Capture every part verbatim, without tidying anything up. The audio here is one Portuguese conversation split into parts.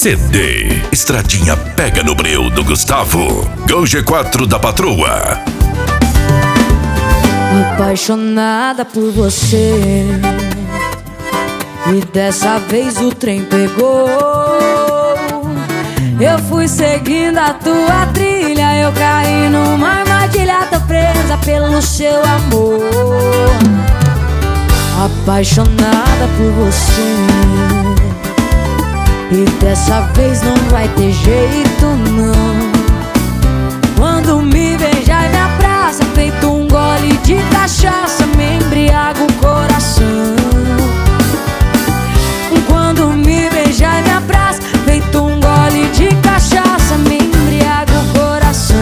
C D Estradinha Pega no Breu do Gustavo. Gol G quatro da Patroa. Apaixonada por você, e dessa vez o trem pegou. Eu fui seguindo a tua trilha, eu caí numa armadilha, tô presa pelo seu amor. Apaixonada por você, e dessa vez não vai ter jeito não. Quando me beija e me abraça, feito um gole de cachaça, me embriaga o coração. Quando me beija e me abraça, feito um gole de cachaça, me embriaga o coração.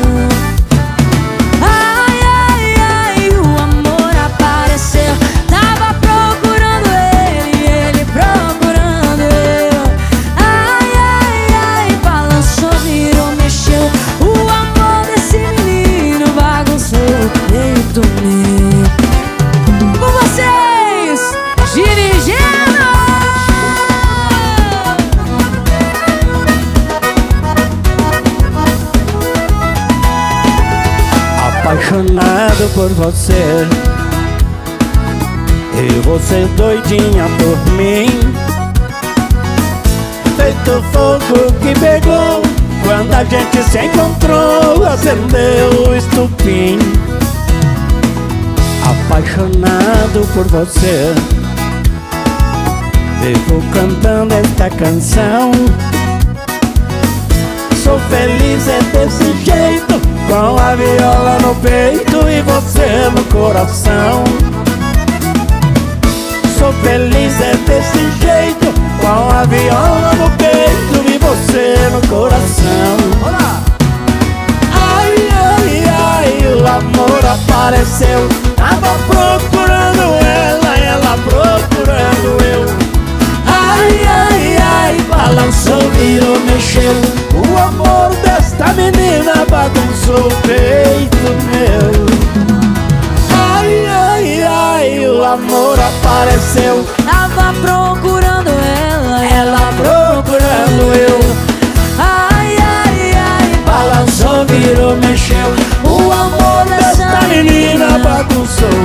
Ai, ai, ai, o amor apareceu. Tava procurando ele, ele procurando eu. Ai, ai, ai, balançou, virou, mexeu. O amor desse menino bagunçou o peito meu. Com vocês, dirigindo apaixonado por você, e você doidinha por mim. Feito fogo que pegou quando a gente se encontrou, acendeu o estupim. Apaixonado por você, vivo cantando esta canção. Sou feliz é desse jeito, com a viola no peito e você no coração. Sou feliz é desse jeito, com a viola no peito e você no coração. Ai, ai, ai, o amor apareceu. Tava procurando ela, ela procurando eu. Ai, ai, ai, balançou, virou, mexeu. O amor desta menina bagunçou o peito meu. Ai, ai, ai, o amor apareceu. tava procurando ela, Ela procurando eu. ai, ai, ai, Balançou, virou, mexeu. O amor desta menina bagunçou